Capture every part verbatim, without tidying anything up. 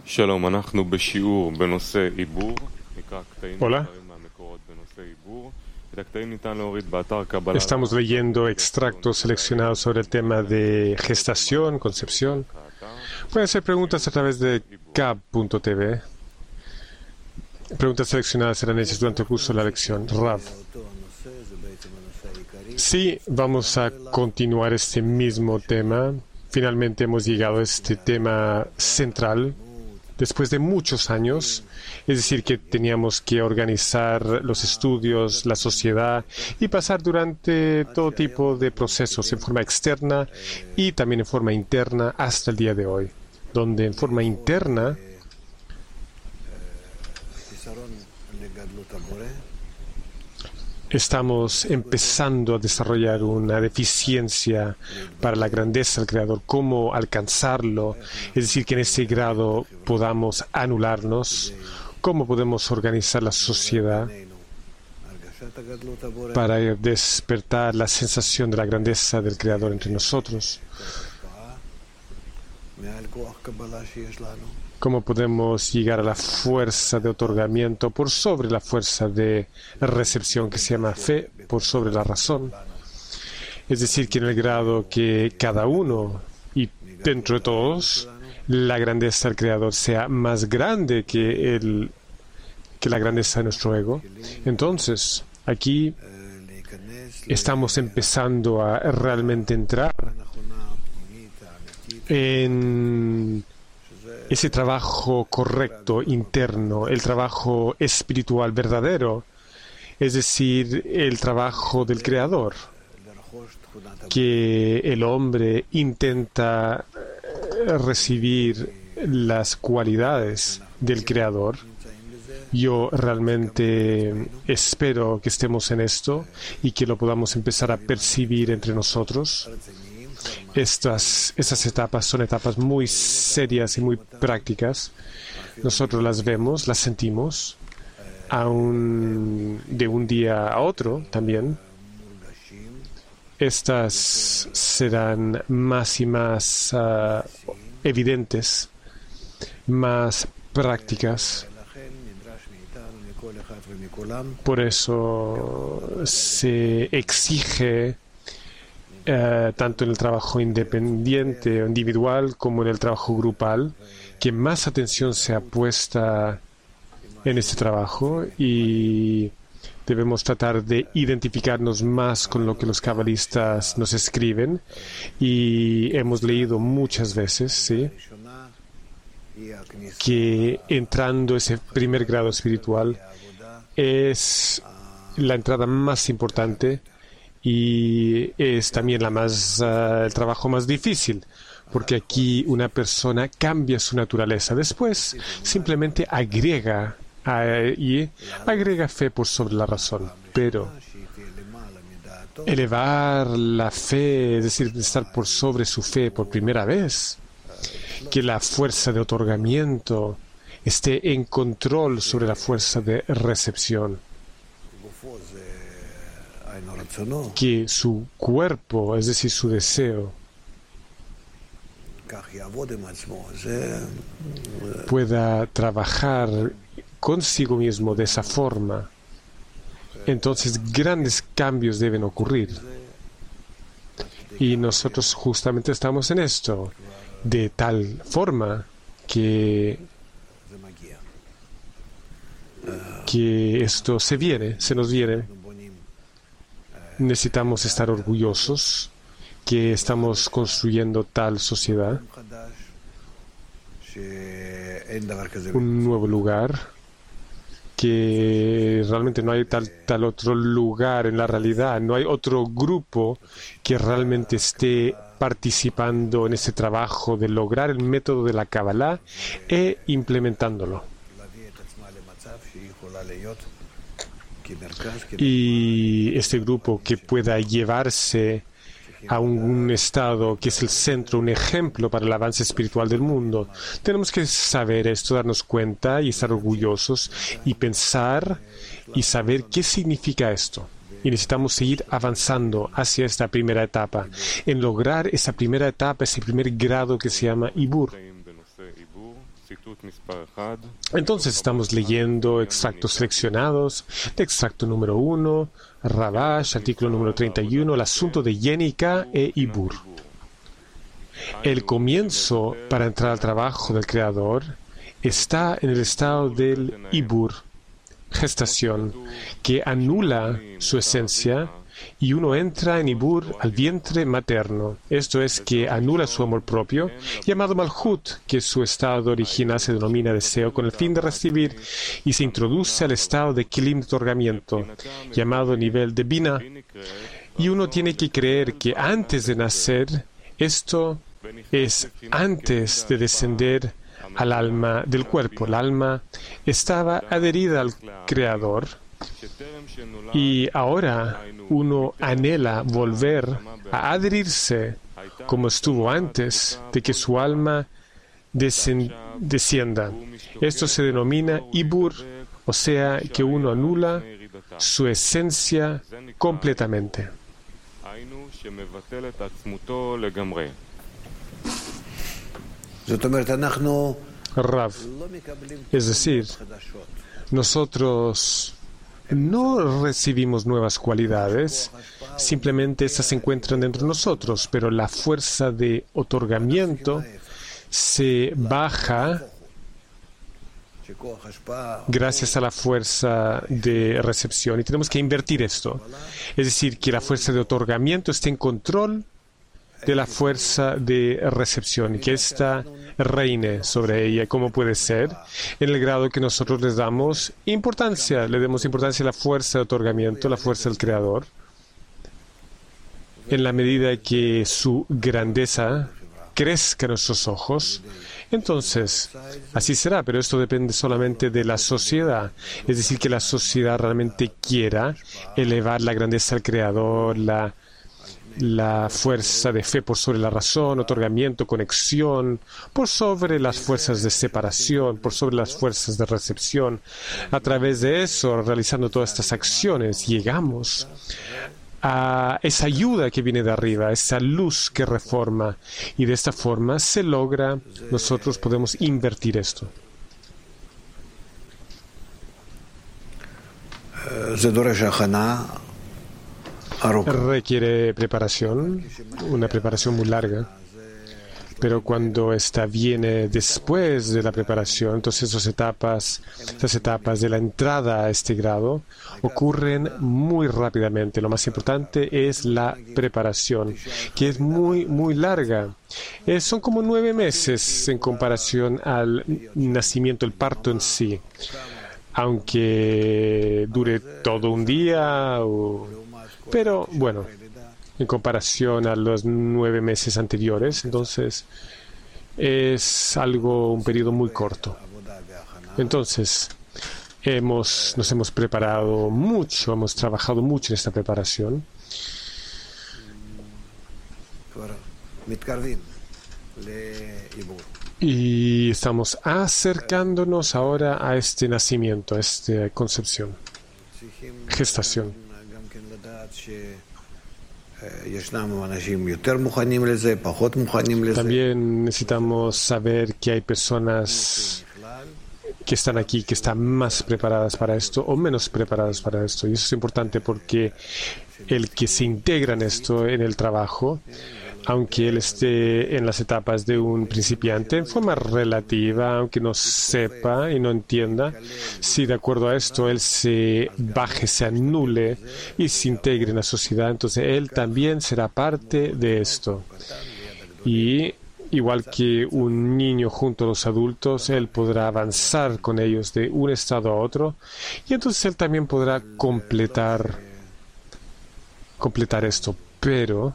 שלום, אנחנו בשיעור בנושא עיבור. Hola. Estamos leyendo extractos seleccionados sobre el tema de gestación, concepción. Pueden hacer preguntas a través de cab punto t v. Preguntas seleccionadas serán hechas durante el curso de la lección. Rav. Sí, vamos a continuar este mismo tema. Finalmente hemos llegado a este tema central después de muchos años. Es decir, que teníamos que organizar los estudios, la sociedad y pasar durante todo tipo de procesos en forma externa y también en forma interna hasta el día de hoy, donde en forma interna estamos empezando a desarrollar una deficiencia para la grandeza del Creador, cómo alcanzarlo, es decir, que en ese grado podamos anularnos, cómo podemos organizar la sociedad para despertar la sensación de la grandeza del Creador entre nosotros. ¿Cómo podemos llegar a la fuerza de otorgamiento por sobre la fuerza de recepción que se llama fe, por sobre la razón? Es decir, que en el grado que cada uno y dentro de todos, la grandeza del Creador sea más grande que, el, que la grandeza de nuestro ego. Entonces, aquí estamos empezando a realmente entrar en ese trabajo correcto, interno, el trabajo espiritual verdadero, es decir, el trabajo del Creador, que el hombre intenta recibir las cualidades del Creador. Yo realmente espero que estemos en esto y que lo podamos empezar a percibir entre nosotros. Estas, estas etapas son etapas muy serias y muy prácticas. Nosotros las vemos, las sentimos, aún de un día a otro también. Estas serán más y más uh, evidentes, más prácticas. Por eso se exige Uh, tanto en el trabajo independiente o individual como en el trabajo grupal, que más atención sea puesta en este trabajo y debemos tratar de identificarnos más con lo que los cabalistas nos escriben y hemos leído muchas veces, ¿sí?, que entrando ese primer grado espiritual es la entrada más importante y es también la más, uh, el trabajo más difícil, porque aquí una persona cambia su naturaleza. Después simplemente agrega uh, y agrega fe por sobre la razón. Pero elevar la fe, es decir, estar por sobre su fe por primera vez, que la fuerza de otorgamiento esté en control sobre la fuerza de recepción, que su cuerpo, es decir, su deseo, pueda trabajar consigo mismo de esa forma. Entonces grandes cambios deben ocurrir. Y nosotros justamente estamos en esto, de tal forma que, que esto se viene, se nos viene. Necesitamos estar orgullosos que estamos construyendo tal sociedad, un nuevo lugar, que realmente no hay tal, tal otro lugar en la realidad, no hay otro grupo que realmente esté participando en ese trabajo de lograr el método de la Kabbalah e implementándolo. Y este grupo que pueda llevarse a un, un estado que es el centro, un ejemplo para el avance espiritual del mundo. Tenemos que saber esto, darnos cuenta y estar orgullosos y pensar y saber qué significa esto. Y necesitamos seguir avanzando hacia esta primera etapa, en lograr esa primera etapa, ese primer grado que se llama Ibur. Entonces estamos leyendo extractos seleccionados de extracto número uno, Ravash, artículo número treinta y uno, el asunto de Yenika e Ibur. El comienzo para entrar al trabajo del Creador está en el estado del Ibur, gestación, que anula su esencia, y uno entra en Ibur al vientre materno. Esto es que anula su amor propio, llamado Malhut, que su estado original se denomina deseo, con el fin de recibir, y se introduce al estado de Kilim de otorgamiento, llamado nivel de Bina. Y uno tiene que creer que antes de nacer, esto es antes de descender al alma del cuerpo. El alma estaba adherida al Creador, y ahora uno anhela volver a adherirse como estuvo antes de que su alma descienda. Esto se denomina Ibur, o sea que uno anula su esencia completamente. Rav, es decir, nosotros no recibimos nuevas cualidades, simplemente estas se encuentran dentro de nosotros, pero la fuerza de otorgamiento se baja gracias a la fuerza de recepción, y tenemos que invertir esto. Es decir, que la fuerza de otorgamiento esté en control de la fuerza de recepción, y que ésta reine sobre ella. ¿Cómo puede ser? En el grado que nosotros les damos importancia, le demos importancia a la fuerza de otorgamiento, la fuerza del Creador, en la medida que su grandeza crezca a nuestros ojos. Entonces, así será, pero esto depende solamente de la sociedad. Es decir, que la sociedad realmente quiera elevar la grandeza del Creador, la la fuerza de fe por sobre la razón, otorgamiento, conexión, por sobre las fuerzas de separación, por sobre las fuerzas de recepción. A través de eso, realizando todas estas acciones, llegamos a esa ayuda que viene de arriba, esa luz que reforma, y de esta forma se logra, nosotros podemos invertir esto. Requiere preparación, una preparación muy larga, pero cuando esta viene después de la preparación, entonces esas etapas, esas etapas de la entrada a este grado ocurren muy rápidamente. Lo más importante es la preparación, que es muy, muy larga. Eh, son como nueve meses en comparación al nacimiento, el parto en sí, aunque dure todo un día o... Pero, bueno, en comparación a los nueve meses anteriores, entonces es algo, un periodo muy corto. Entonces, hemos, nos hemos preparado mucho, hemos trabajado mucho en esta preparación. Y estamos acercándonos ahora a este nacimiento, a esta concepción, gestación. También necesitamos saber que hay personas que están aquí, que están más preparadas para esto o menos preparadas para esto. Y eso es importante porque el que se integra en esto, en el trabajo, aunque él esté en las etapas de un principiante, en forma relativa, aunque no sepa y no entienda, si de acuerdo a esto él se baje, se anule y se integre en la sociedad, entonces él también será parte de esto. Y igual que un niño junto a los adultos, él podrá avanzar con ellos de un estado a otro, y entonces él también podrá completar, completar esto. Pero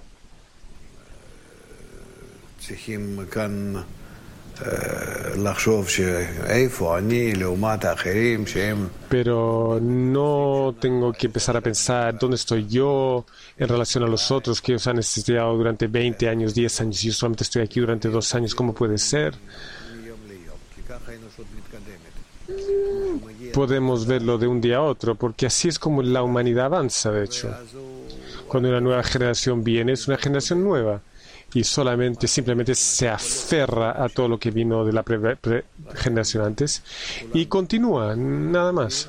Pero no tengo que empezar a pensar dónde estoy yo en relación a los otros que os han estudiado durante veinte años, diez años, y yo solamente estoy aquí durante dos años. ¿Cómo puede ser? Podemos verlo de un día a otro, porque así es como la humanidad avanza, de hecho. Cuando una nueva generación viene, es una generación nueva. y solamente, simplemente se aferra a todo lo que vino de la pre- pre- generación antes y continúa, nada más.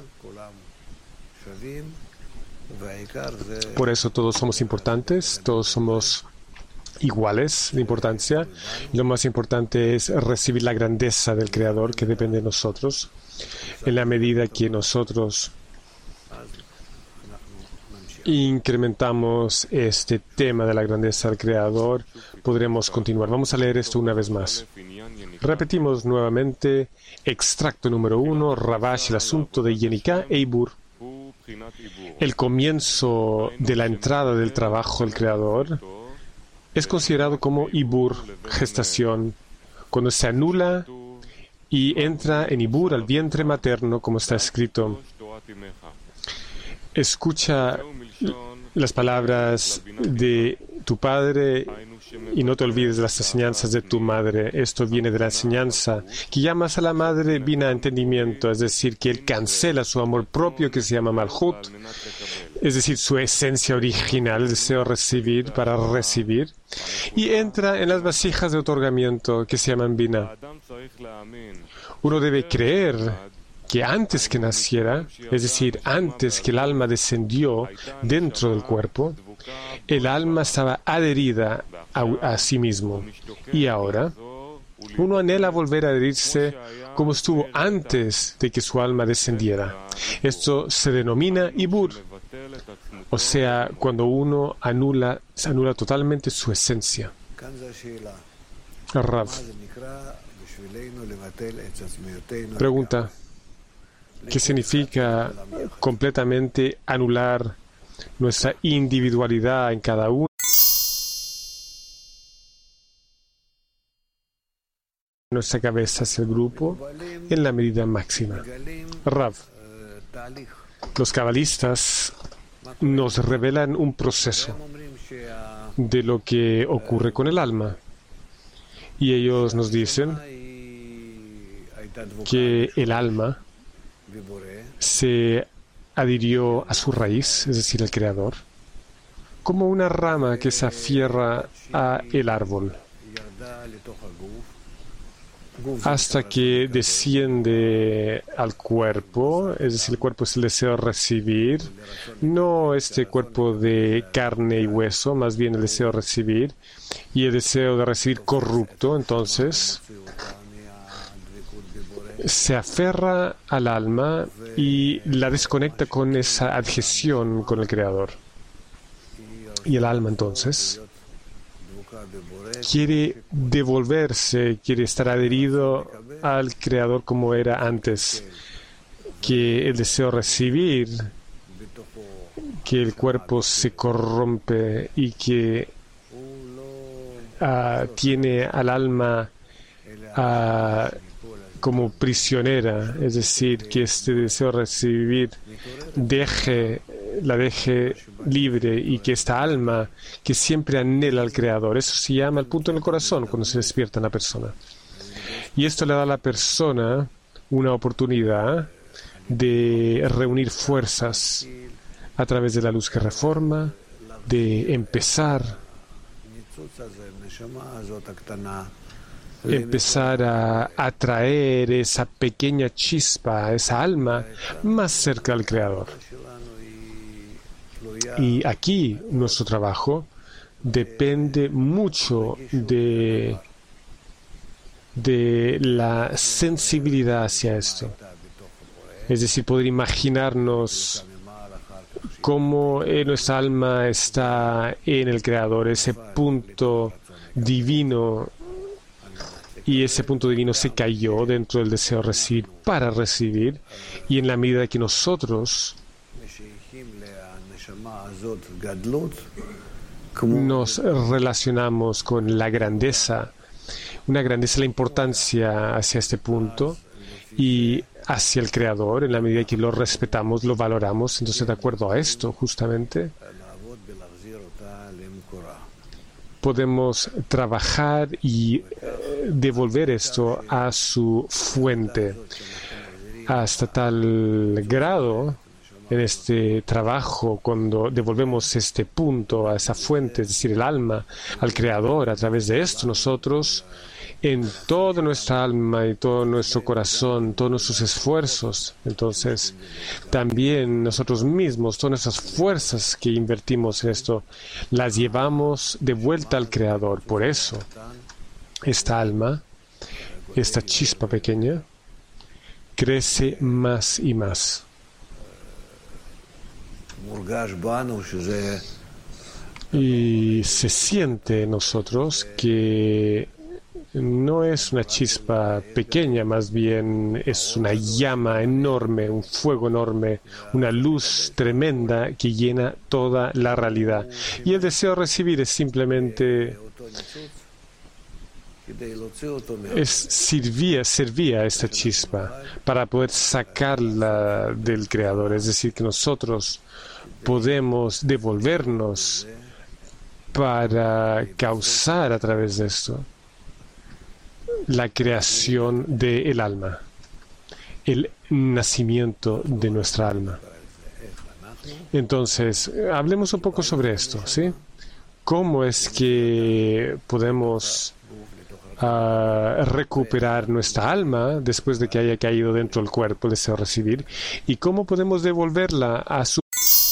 Por eso todos somos importantes, todos somos iguales de importancia. Lo más importante es recibir la grandeza del Creador que depende de nosotros. En la medida que nosotros incrementamos este tema de la grandeza del Creador, podremos continuar. Vamos a leer esto una vez más. Repetimos nuevamente, extracto número uno, Ravash, el asunto de Yenika e Ibur. El comienzo de la entrada del trabajo del Creador es considerado como Ibur, gestación, cuando se anula y entra en Ibur al vientre materno, como está escrito. Escucha las palabras de tu padre y no te olvides de las enseñanzas de tu madre. Esto viene de la enseñanza que llamas a la madre vina entendimiento, es decir, que él cancela su amor propio que se llama Malhut, es decir, su esencia original, el deseo de recibir para recibir, y entra en las vasijas de otorgamiento que se llaman vina. Uno debe creer que antes que naciera, es decir, antes que el alma descendió dentro del cuerpo, el alma estaba adherida a, a sí mismo. Y ahora, uno anhela volver a adherirse como estuvo antes de que su alma descendiera. Esto se denomina Ibur, o sea, cuando uno anula, se anula totalmente su esencia. Rav. Pregunta. ¿Qué significa completamente anular nuestra individualidad en cada uno? Nuestra cabeza hacia el grupo en la medida máxima. Rav, los cabalistas nos revelan un proceso de lo que ocurre con el alma. Y ellos nos dicen que el alma se adhirió a su raíz, es decir, al Creador, como una rama que se afierra a el árbol, hasta que desciende al cuerpo, es decir, el cuerpo es el deseo de recibir, no este cuerpo de carne y hueso, más bien el deseo de recibir, y el deseo de recibir corrupto, entonces se aferra al alma y la desconecta con esa adhesión con el Creador. Y el alma entonces quiere devolverse, quiere estar adherido al Creador como era antes, que el deseo de recibir, que el cuerpo se corrompe y que uh, tiene al alma uh, como prisionera, es decir, que este deseo de recibir deje, la deje libre y que esta alma que siempre anhela al Creador, eso se llama el punto en el corazón cuando se despierta en la persona. Y esto le da a la persona una oportunidad de reunir fuerzas a través de la luz que reforma, de empezar empezar a atraer esa pequeña chispa, esa alma, más cerca del Creador. Y aquí nuestro trabajo depende mucho de, de la sensibilidad hacia esto. Es decir, poder imaginarnos cómo nuestra alma está en el Creador, ese punto divino. Y ese punto divino se cayó dentro del deseo de recibir para recibir. Y en la medida que nosotros nos relacionamos con la grandeza, una grandeza, la importancia hacia este punto y hacia el Creador, en la medida que lo respetamos, lo valoramos, entonces de acuerdo a esto, justamente, podemos trabajar y devolver esto a su fuente hasta tal grado en este trabajo, cuando devolvemos este punto a esa fuente, es decir, el alma, al Creador, a través de esto nosotros, en toda nuestra alma y todo nuestro corazón, todos nuestros esfuerzos, entonces también nosotros mismos, todas nuestras fuerzas que invertimos en esto, las llevamos de vuelta al Creador. Por eso, esta alma, esta chispa pequeña, crece más y más. Y se siente en nosotros que no es una chispa pequeña, más bien es una llama enorme, un fuego enorme, una luz tremenda que llena toda la realidad. Y el deseo de recibir es simplemente... Es, servía, servía a esta chispa para poder sacarla del Creador. Es decir, que nosotros podemos devolvernos para causar a través de esto la creación del alma, el nacimiento de nuestra alma. Entonces, hablemos un poco sobre esto, ¿sí? ¿Cómo es que podemos uh, recuperar nuestra alma después de que haya caído dentro del cuerpo el deseo de recibir? ¿Y cómo podemos devolverla a su...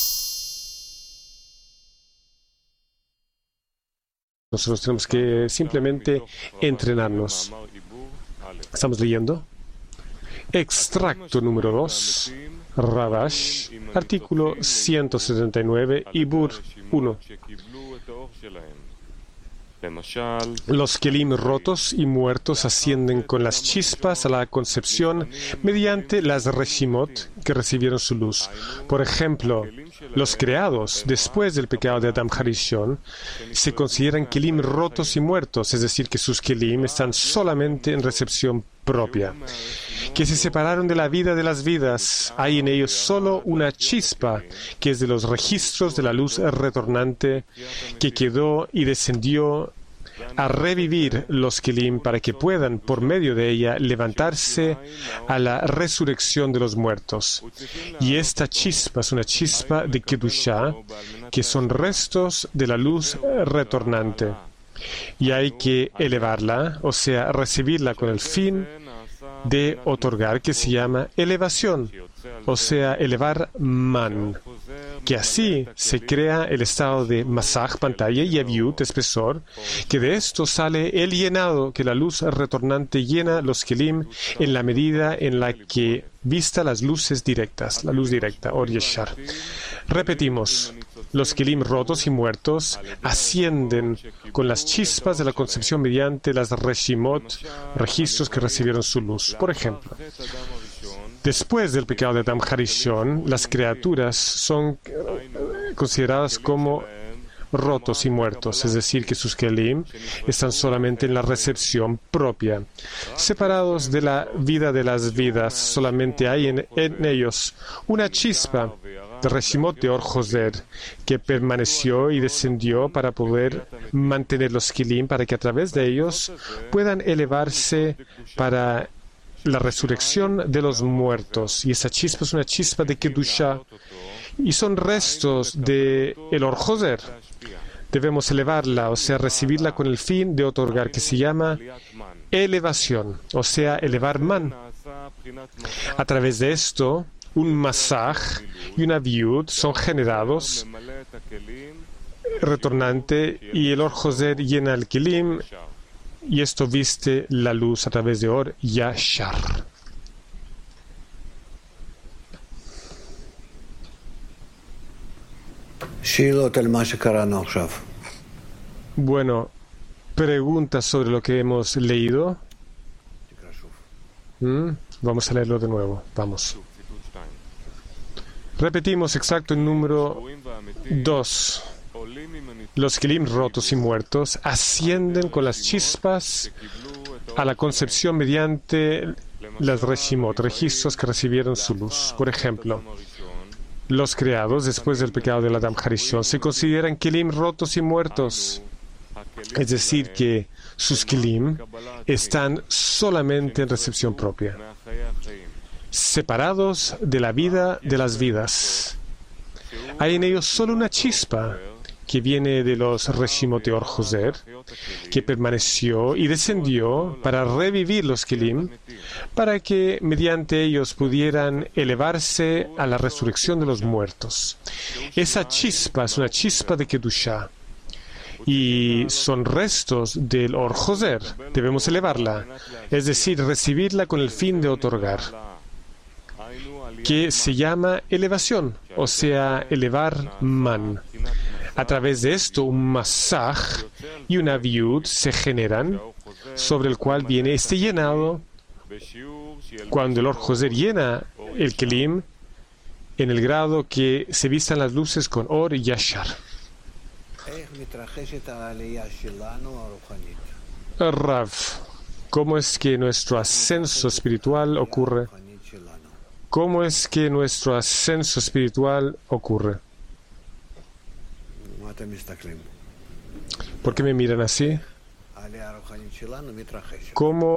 Nosotros tenemos que simplemente entrenarnos. Estamos leyendo. Extracto número dos, Ravash, artículo ciento setenta y nueve, Ibur uno. Los kelim rotos y muertos ascienden con las chispas a la concepción mediante las reshimot que recibieron su luz. Por ejemplo, los creados después del pecado de Adam Harishon se consideran kelim rotos y muertos, es decir, que sus kelim están solamente en recepción propia, que se separaron de la vida de las vidas. Hay en ellos solo una chispa, que es de los registros de la luz retornante, que quedó y descendió a revivir los kelim para que puedan, por medio de ella, levantarse a la resurrección de los muertos. Y esta chispa es una chispa de Kedushá, que son restos de la luz retornante. Y hay que elevarla, o sea, recibirla con el fin de otorgar, que se llama elevación, o sea, elevar man, que así se crea el estado de masaj, pantalla, y aviut, espesor, que de esto sale el llenado, que la luz retornante llena los kelim en la medida en la que vista las luces directas, la luz directa, or yeshar. Repetimos. Los kelim rotos y muertos ascienden con las chispas de la concepción mediante las reshimot, registros que recibieron su luz. Por ejemplo, después del pecado de Adam Harishon, las criaturas son consideradas como rotos y muertos, es decir, que sus kelim están solamente en la recepción propia. Separados de la vida de las vidas, solamente hay en, en ellos una chispa de Reshimot de Or Joser, que permaneció y descendió para poder mantener los kelim, para que a través de ellos puedan elevarse para la resurrección de los muertos. Y esa chispa es una chispa de Kedusha, y son restos de el Or Joser. Debemos elevarla, o sea, recibirla con el fin de otorgar, que se llama elevación, o sea, elevar man. A través de esto, un masaj y una viud son generados retornante, y el Or Joser llena el kelim, y esto viste la luz a través de Or Yashar. Bueno, preguntas sobre lo que hemos leído. ¿Mm? Vamos a leerlo de nuevo. Vamos. Repetimos exacto el número dos. Los kelim rotos y muertos ascienden con las chispas a la concepción mediante las reshimot, registros que recibieron su luz. Por ejemplo, los creados después del pecado del Adam Harishon se consideran kelim rotos y muertos, es decir, que sus kelim están solamente en recepción propia. separados de la vida de las vidas. Hay en ellos solo una chispa que viene de los Reshimot Or Joser, que permaneció y descendió para revivir los Kelim, para que mediante ellos pudieran elevarse a la resurrección de los muertos. Esa chispa es una chispa de Kedushá y son restos del Or Joser. Debemos elevarla, es decir, recibirla con el fin de otorgar, que se llama elevación, o sea, elevar man. A través de esto, un masaj y una viud se generan, sobre el cual viene este llenado. Cuando el Or Joser llena el Kelim, en el grado que se vistan las luces con Or y Yashar. Rav, ¿cómo es que nuestro ascenso espiritual ocurre? ¿Cómo es que nuestro ascenso espiritual ocurre? ¿Por qué me miran así? ¿Cómo?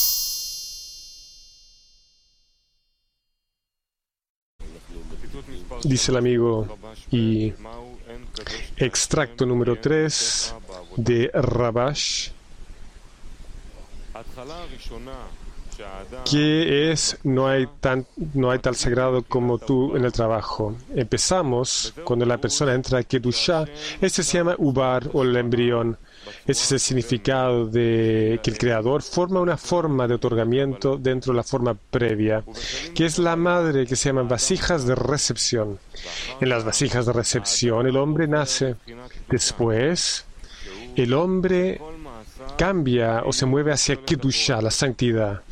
Dice el amigo, y extracto número tres de Rabash, que es, no hay, tan, no hay tal sagrado como tú en el trabajo. Empezamos cuando la persona entra a Kedushá. Este se llama Ubar, o el embrión. Ese es el significado de que el Creador forma una forma de otorgamiento dentro de la forma previa, que es la madre, que se llaman vasijas de recepción. En las vasijas de recepción el hombre nace. Después, el hombre cambia o se mueve hacia Kedushá, la santidad,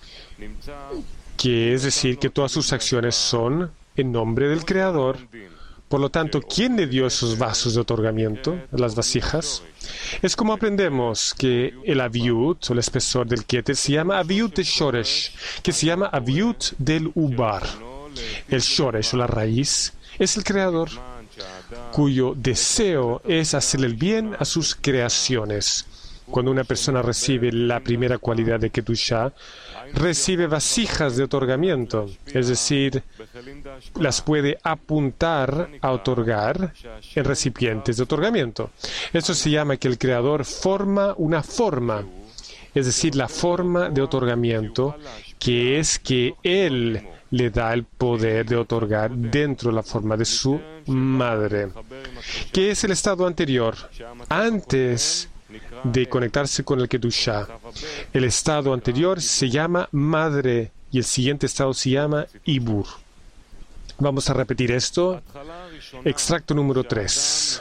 que es decir, que todas sus acciones son en nombre del Creador. Por lo tanto, ¿quién le dio esos vasos de otorgamiento, las vasijas? Es como aprendemos que el aviut, o el espesor del Keter, se llama aviut de Shoresh, que se llama aviut del Ubar. El Shoresh, o la raíz, es el Creador, cuyo deseo es hacer el bien a sus creaciones. Cuando una persona recibe la primera cualidad de Kedushá, recibe vasijas de otorgamiento, es decir, las puede apuntar a otorgar en recipientes de otorgamiento. Esto se llama que el Creador forma una forma, es decir, la forma de otorgamiento, que es que Él le da el poder de otorgar dentro de la forma de su madre, que es el estado anterior, antes de conectarse con el Kedushá. El estado anterior se llama madre y el siguiente estado se llama Ibur. Vamos a repetir esto. Extracto número tres.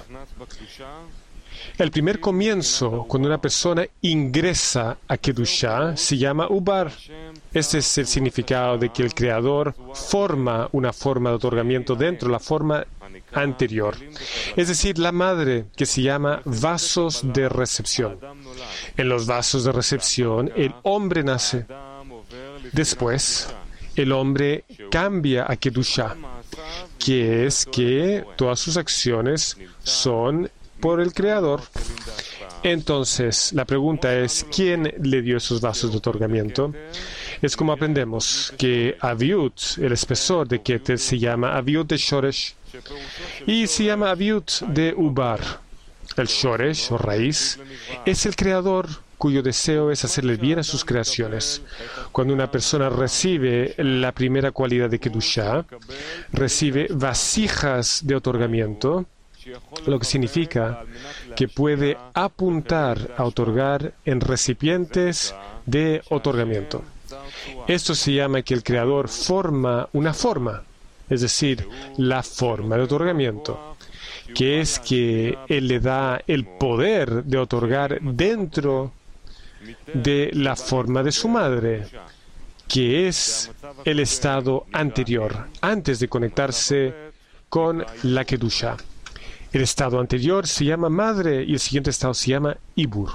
El primer comienzo, cuando una persona ingresa a Kedushá, se llama Ubar. Este es el significado de que el Creador forma una forma de otorgamiento dentro de la forma anterior. Es decir, la madre, que se llama vasos de recepción. En los vasos de recepción, el hombre nace. Después, el hombre cambia a Kedushá, que es que todas sus acciones son por el Creador. Entonces, la pregunta es, ¿quién le dio esos vasos de otorgamiento? Es como aprendemos que aviut, el espesor de Keter, se llama aviut de Shoresh y se llama aviut de Ubar. El Shoresh, o raíz, es el Creador, cuyo deseo es hacerle bien a sus creaciones. Cuando una persona recibe la primera cualidad de Kedushá, recibe vasijas de otorgamiento, lo que significa que puede apuntar a otorgar en recipientes de otorgamiento. Esto se llama que el Creador forma una forma, es decir, la forma de otorgamiento, que es que Él le da el poder de otorgar dentro de la forma de su madre, que es el estado anterior, antes de conectarse con la Kedushá. El estado anterior se llama madre y el siguiente estado se llama Ibur.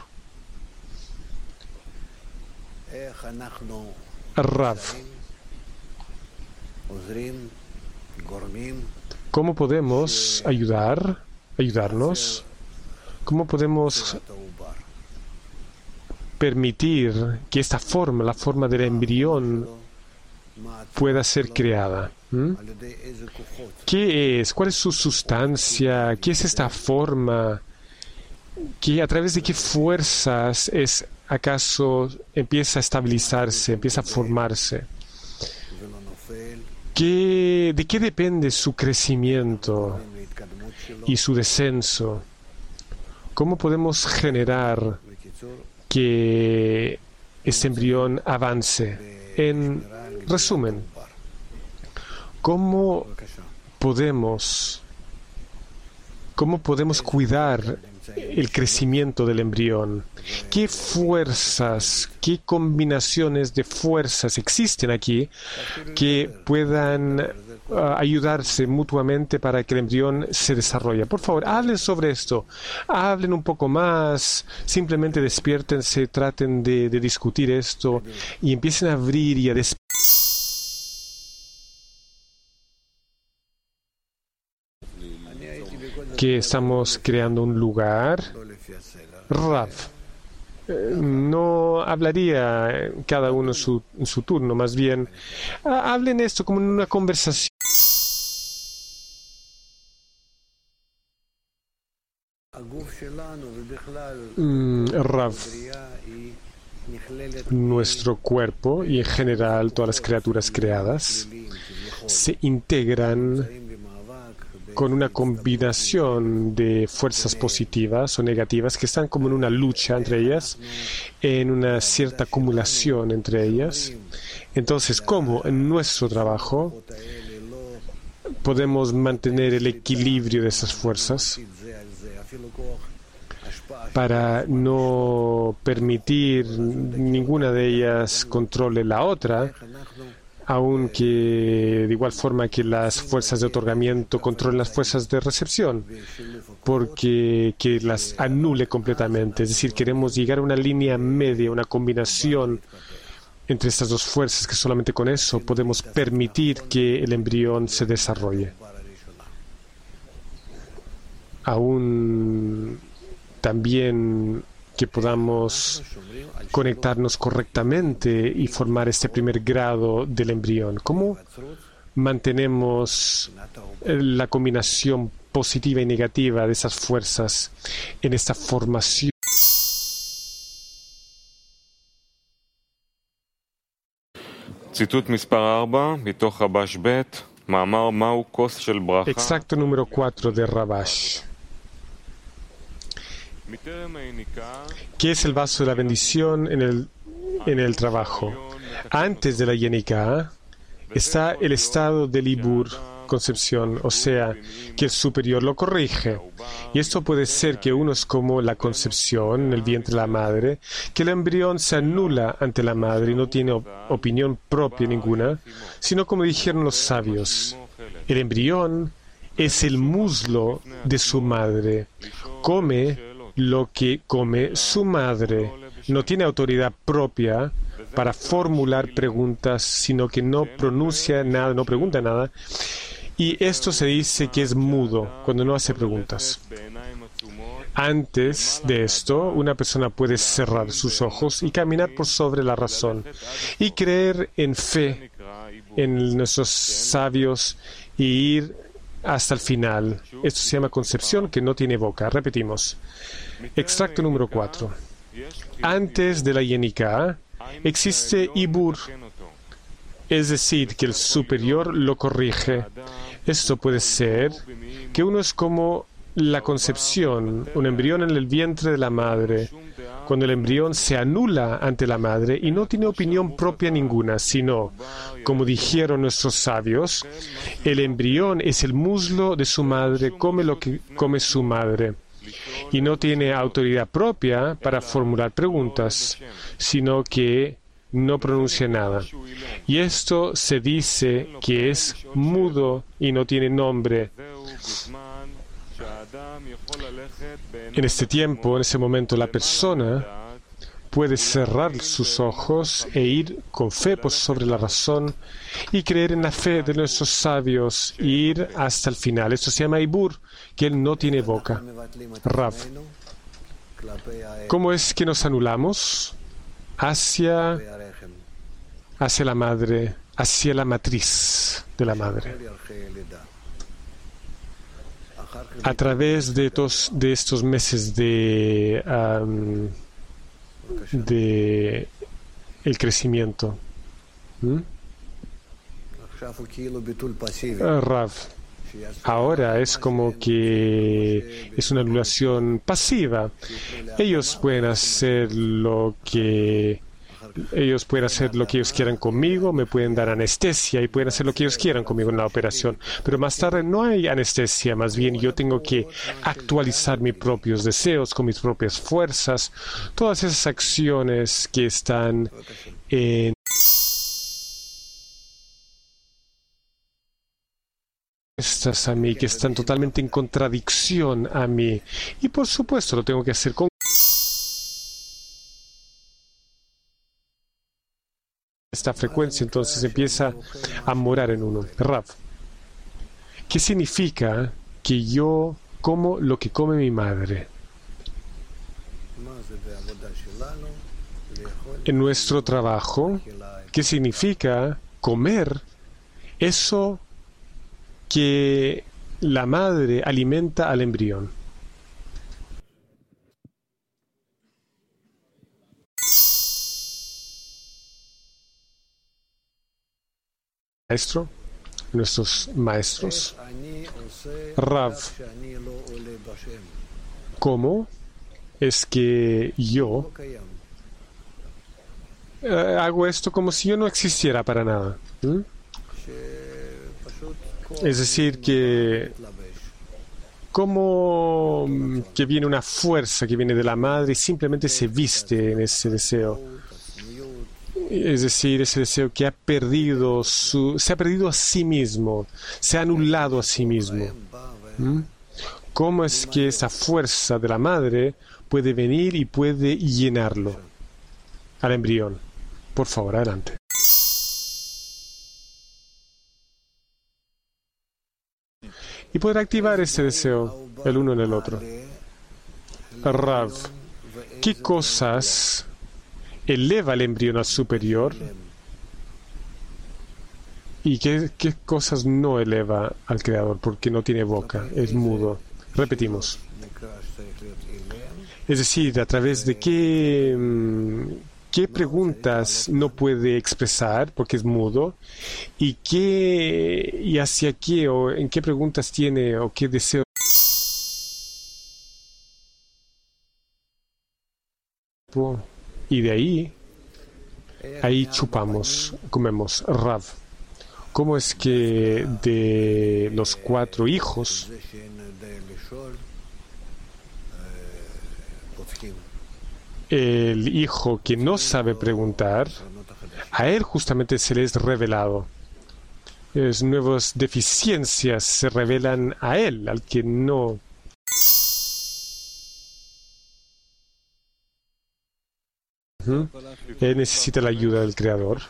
Rav, ¿cómo podemos ayudar, ayudarnos? ¿Cómo podemos permitir que esta forma, la forma del embrión, pueda ser creada. ¿Mm? ¿Qué es? ¿Cuál es su sustancia? ¿Qué es esta forma? ¿Qué, a través de qué fuerzas es acaso empieza a estabilizarse, empieza a formarse? ¿Qué, ¿De qué depende su crecimiento y su descenso? ¿Cómo podemos generar que este embrión avance? En resumen, ¿cómo podemos, cómo podemos cuidar el crecimiento del embrión? ¿Qué fuerzas, qué combinaciones de fuerzas existen aquí que puedan uh, ayudarse mutuamente para que el embrión se desarrolle? Por favor, hablen sobre esto, hablen un poco más, simplemente despiértense, traten de, de discutir esto y empiecen a abrir y a despertar. Que estamos creando un lugar. Rav, eh, no hablaría cada uno en su, en su turno, más bien ah, hablen esto como en una conversación. Mm, Rav, nuestro cuerpo y en general todas las criaturas creadas se integran con una combinación de fuerzas positivas o negativas que están como en una lucha entre ellas, en una cierta acumulación entre ellas. Entonces, ¿cómo en nuestro trabajo podemos mantener el equilibrio de esas fuerzas para no permitir ninguna de ellas controle la otra, aunque de igual forma que las fuerzas de otorgamiento controlen las fuerzas de recepción, porque que las anule completamente? Es decir, queremos llegar a una línea media, una combinación entre estas dos fuerzas, que solamente con eso podemos permitir que el embrión se desarrolle. Aún también que podamos conectarnos correctamente y formar este primer grado del embrión. ¿Cómo mantenemos la combinación positiva y negativa de esas fuerzas en esta formación? Extracto número cuatro de Rabash. ¿Qué es el vaso de la bendición en el, en el trabajo? Antes de la Yenika está el estado del Ibur, concepción, o sea, que el superior lo corrige. Y esto puede ser que uno es como la concepción en el vientre de la madre, que el embrión se anula ante la madre y no tiene op- opinión propia ninguna, sino como dijeron los sabios, el embrión es el muslo de su madre, come lo que come su madre, no tiene autoridad propia para formular preguntas, sino que no pronuncia nada, no pregunta nada. Y esto se dice que es mudo cuando no hace preguntas. Antes de esto, una persona puede cerrar sus ojos y caminar por sobre la razón y creer en fe en nuestros sabios y ir hasta el final. Esto se llama concepción que no tiene boca. Repetimos. Extracto número cuatro. Antes de la Yenika existe Ibur, es decir, que el superior lo corrige. Esto puede ser que uno es como la concepción, un embrión en el vientre de la madre, cuando el embrión se anula ante la madre y no tiene opinión propia ninguna, sino, como dijeron nuestros sabios, el embrión es el muslo de su madre, come lo que come su madre, y no tiene autoridad propia para formular preguntas, sino que no pronuncia nada. Y esto se dice que es mudo y no tiene nombre. En este tiempo, en ese momento, la persona puede cerrar sus ojos e ir con fe por sobre la razón y creer en la fe de nuestros sabios e ir hasta el final. Esto se llama Ibur, que él no tiene boca. Rav, ¿cómo es que nos anulamos hacia, hacia la madre, hacia la matriz de la madre. A través de, tos, de estos meses de, um, de el crecimiento. ¿Mm? Rav, ahora es como que es una anulación pasiva. Ellos pueden hacer lo que ellos pueden hacer lo que ellos quieran conmigo, me pueden dar anestesia y pueden hacer lo que ellos quieran conmigo en la operación. Pero más tarde no hay anestesia, más bien yo tengo que actualizar mis propios deseos con mis propias fuerzas. Todas esas acciones que están en estas a mí, que están totalmente en contradicción a mí. Y por supuesto lo tengo que hacer con esta frecuencia, entonces empieza a morar en uno. Rav, ¿qué significa que yo como lo que come mi madre? En nuestro trabajo, ¿qué significa comer eso que la madre alimenta al embrión? Maestro, nuestros maestros. Rav, ¿cómo es que yo eh, hago esto como si yo no existiera para nada? ¿Mm? Es decir, que como que viene una fuerza que viene de la madre y simplemente se viste en ese deseo. Es decir, ese deseo que ha perdido su, se ha perdido a sí mismo, se ha anulado a sí mismo. ¿Mm? ¿Cómo es que esa fuerza de la madre puede venir y puede llenarlo al embrión? Por favor, adelante. Y poder activar ese deseo el uno en el otro. Rav, ¿qué cosas eleva el embrión al superior y qué, qué cosas no eleva al creador porque no tiene boca, es mudo? Repetimos. Es decir, a través de qué, qué preguntas no puede expresar porque es mudo y qué y hacia qué o en qué preguntas tiene o qué deseo. Y de ahí, ahí chupamos, comemos. Rav, ¿cómo es que de los cuatro hijos, el hijo que no sabe preguntar, a él justamente se le es revelado? Es, nuevas deficiencias se revelan a él, al que no. Uh-huh. Él necesita la ayuda del Creador.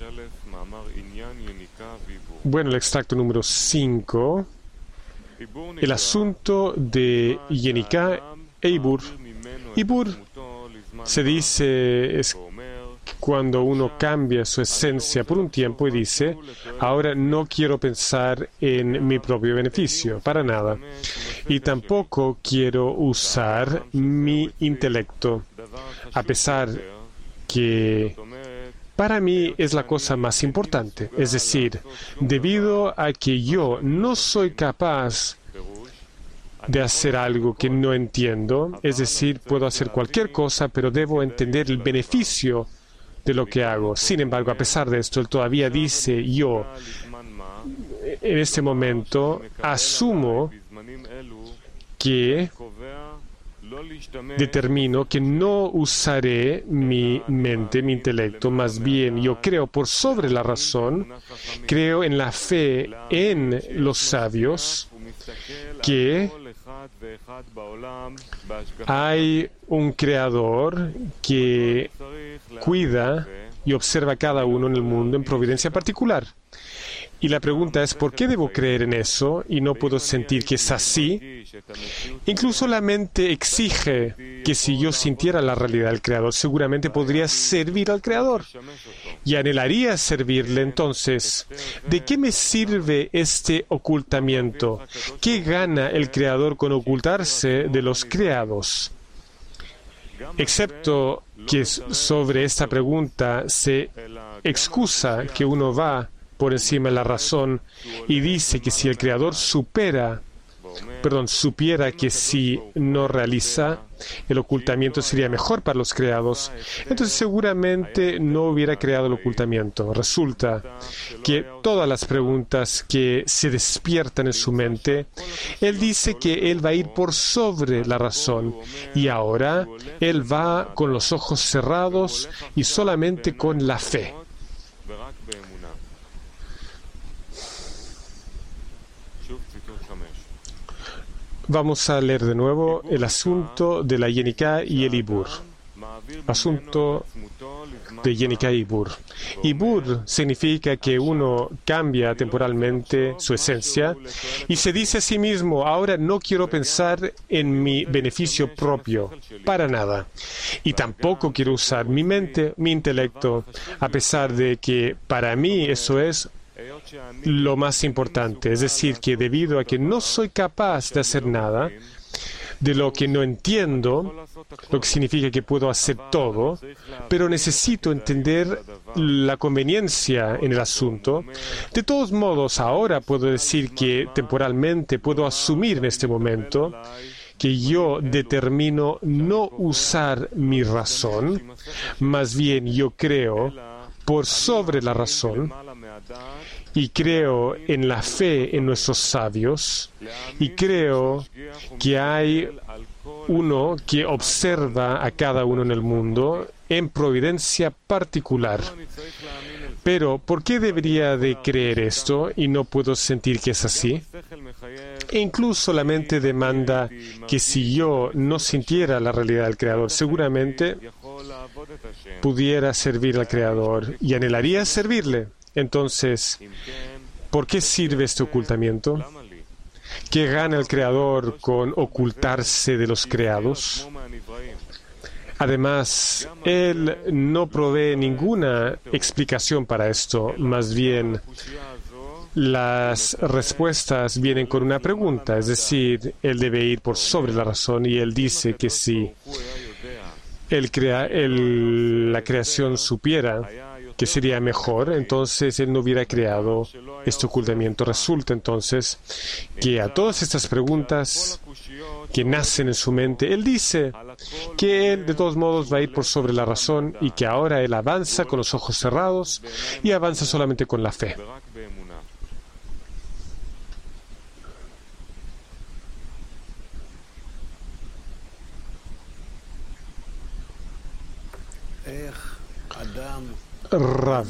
Bueno, el extracto número cinco, el asunto de Yenika e Ibur. Ibur se dice es cuando uno cambia su esencia por un tiempo y dice, ahora no quiero pensar en mi propio beneficio, para nada. Y tampoco quiero usar mi intelecto, a pesar que para mí es la cosa más importante. Es decir, debido a que yo no soy capaz de hacer algo que no entiendo, es decir, puedo hacer cualquier cosa, pero debo entender el beneficio de lo que hago. Sin embargo, a pesar de esto, él todavía dice, yo, en este momento, asumo que determino que no usaré mi mente, mi intelecto, más bien yo creo por sobre la razón, creo en la fe en los sabios, que hay un creador que cuida y observa a cada uno en el mundo en providencia particular. Y la pregunta es, ¿por qué debo creer en eso y no puedo sentir que es así? Incluso la mente exige que si yo sintiera la realidad del Creador, seguramente podría servir al Creador y anhelaría servirle. Entonces, ¿de qué me sirve este ocultamiento? ¿Qué gana el Creador con ocultarse de los creados? Excepto que sobre esta pregunta se excusa que uno va por encima de la razón y dice que si el Creador supera, perdón, supiera que si no realiza el ocultamiento sería mejor para los creados, entonces seguramente no hubiera creado el ocultamiento. Resulta que todas las preguntas que se despiertan en su mente, él dice que él va a ir por sobre la razón y ahora él va con los ojos cerrados y solamente con la fe. Vamos a leer de nuevo el asunto de la Yenika y el Ibur. Asunto de Yenika y Ibur. Ibur significa que uno cambia temporalmente su esencia y se dice a sí mismo, ahora no quiero pensar en mi beneficio propio, para nada. Y tampoco quiero usar mi mente, mi intelecto, a pesar de que para mí eso es lo más importante, es decir, que debido a que no soy capaz de hacer nada, de lo que no entiendo, lo que significa que puedo hacer todo, pero necesito entender la conveniencia en el asunto. De todos modos, ahora puedo decir que temporalmente puedo asumir en este momento que yo determino no usar mi razón, más bien yo creo por sobre la razón, y creo en la fe en nuestros sabios, y creo que hay uno que observa a cada uno en el mundo en providencia particular. Pero, ¿por qué debería de creer esto y no puedo sentir que es así? E incluso la mente demanda que si yo no sintiera la realidad del Creador, seguramente pudiera servir al Creador y anhelaría servirle. Entonces, ¿por qué sirve este ocultamiento? ¿Qué gana el Creador con ocultarse de los creados? Además, Él no provee ninguna explicación para esto, más bien las respuestas vienen con una pregunta, es decir, Él debe ir por sobre la razón y Él dice que si él crea, él, la creación supiera que sería mejor, entonces Él no hubiera creado este ocultamiento. Resulta entonces que a todas estas preguntas que nacen en su mente, Él dice que Él de todos modos va a ir por sobre la razón y que ahora Él avanza con los ojos cerrados y avanza solamente con la fe. Rav,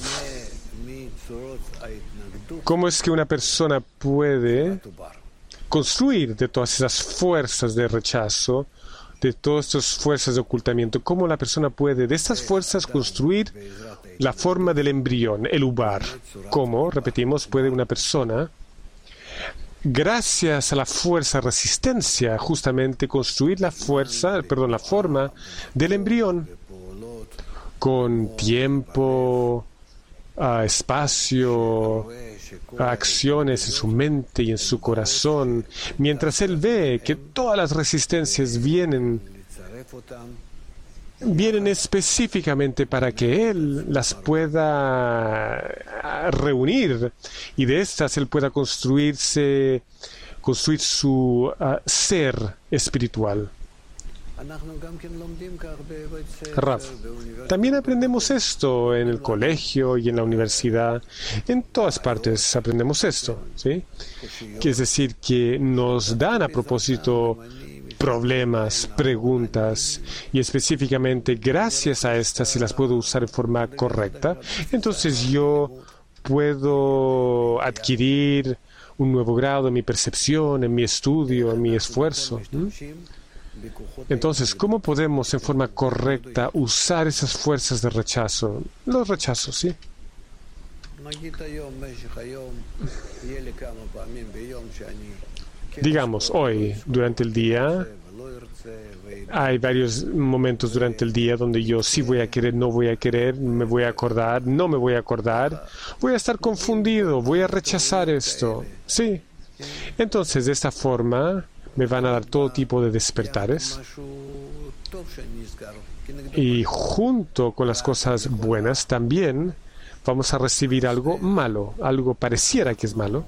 ¿cómo es que una persona puede construir de todas esas fuerzas de rechazo, de todas estas fuerzas de ocultamiento? ¿Cómo la persona puede de estas fuerzas construir la forma del embrión, el ubar? ¿Cómo, repetimos, puede una persona, gracias a la fuerza resistencia, justamente construir la fuerza, perdón, la forma del embrión? Con tiempo, uh, espacio, acciones en su mente y en su corazón, mientras él ve que todas las resistencias vienen, vienen específicamente para que él las pueda reunir y de estas él pueda construirse, construir su uh, ser espiritual. Rav, también aprendemos esto en el colegio y en la universidad. En todas partes aprendemos esto, ¿sí? Que es decir, que nos dan a propósito problemas, preguntas, y específicamente gracias a estas, si las puedo usar de forma correcta, entonces yo puedo adquirir un nuevo grado en mi percepción, en mi estudio, en mi esfuerzo. ¿Mm? Entonces, ¿cómo podemos en forma correcta usar esas fuerzas de rechazo? Los rechazos, ¿sí? Digamos, hoy, durante el día, hay varios momentos durante el día donde yo sí voy a querer, no voy a querer, me voy a acordar, no me voy a acordar, voy a estar confundido, voy a rechazar esto. Sí. Entonces, de esta forma, me van a dar todo tipo de despertares. Y junto con las cosas buenas también vamos a recibir algo malo, algo pareciera que es malo.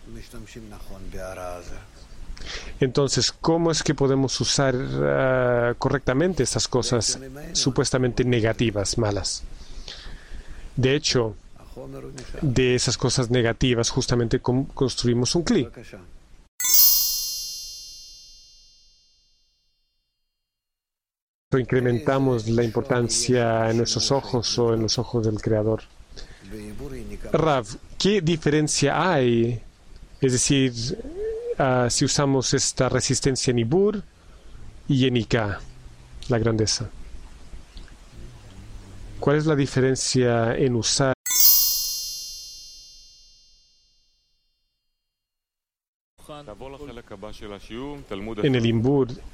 Entonces, ¿cómo es que podemos usar uh, correctamente estas cosas supuestamente negativas, malas? De hecho, de esas cosas negativas justamente con- construimos un cli. Incrementamos la importancia en nuestros ojos o en los ojos del Creador. Rav, ¿qué diferencia hay? Es decir, uh, si usamos esta resistencia en Ibur y en Ika, la grandeza. ¿Cuál es la diferencia en usar תעבור לחלק הבא של השיעור, תלמוד en el עשרה. Imbur